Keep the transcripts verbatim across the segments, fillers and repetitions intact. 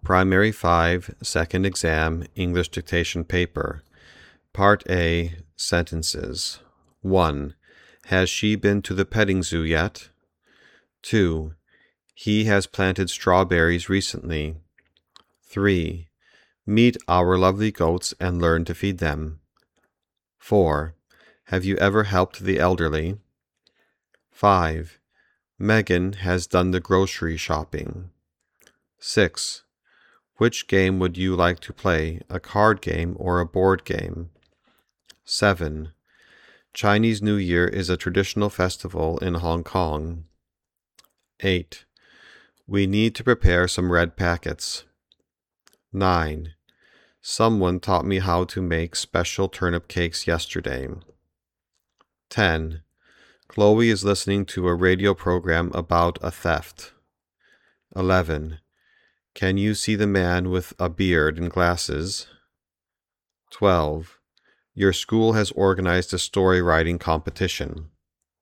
Primary five, Second Exam, English Dictation Paper. Part A, Sentences. one. Has she been to the petting zoo yet? two. He has planted strawberries recently. three. Meet our lovely goats and learn to feed them. four. Have you ever helped the elderly? five. Megan has done the grocery shopping. six. Which game would you like to play, a card game or a board game? seven. Chinese New Year is a traditional festival in Hong Kong. eight. We need to prepare some red packets. nine. Someone taught me how to make special turnip cakes yesterday. ten. Chloe is listening to a radio program about a theft. eleven. Can you see the man with a beard and glasses? twelve. Your school has organized a story writing competition.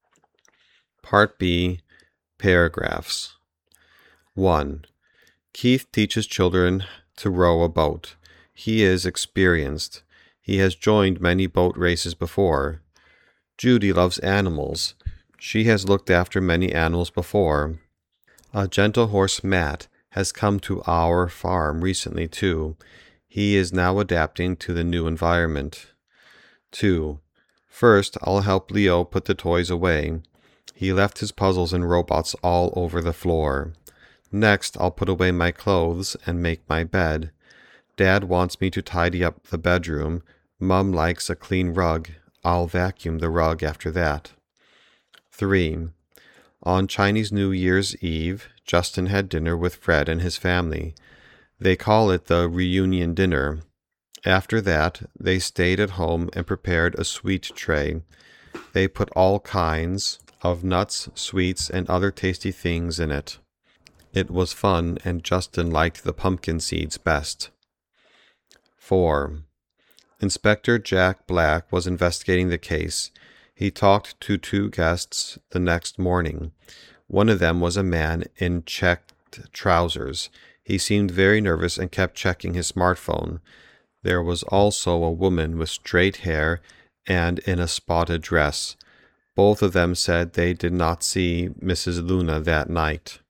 Part B, Paragraphs. one. Keith teaches children to row a boat. He is experienced. He has joined many boat races before. Judy loves animals. She has looked after many animals before. A gentle horse, Matt, has come to our farm recently too. He is now adapting to the new environment. two. First, I'll help Leo put the toys away. He left his puzzles and robots all over the floor. Next, I'll put away my clothes and make my bed. Dad wants me to tidy up the bedroom. Mum likes a clean rug. I'll vacuum the rug after that. three. On Chinese New Year's Eve, Justin had dinner with Fred and his family. They call it the reunion dinner. After that, they stayed at home and prepared a sweet tray. They put all kinds of nuts, sweets, and other tasty things in it. It was fun, and Justin liked the pumpkin seeds best. four. Inspector Jack Black was investigating the case. He talked to two guests the next morning. One of them was a man in checked trousers. He seemed very nervous and kept checking his smartphone. There was also a woman with straight hair and in a spotted dress. Both of them said they did not see Missus Luna that night.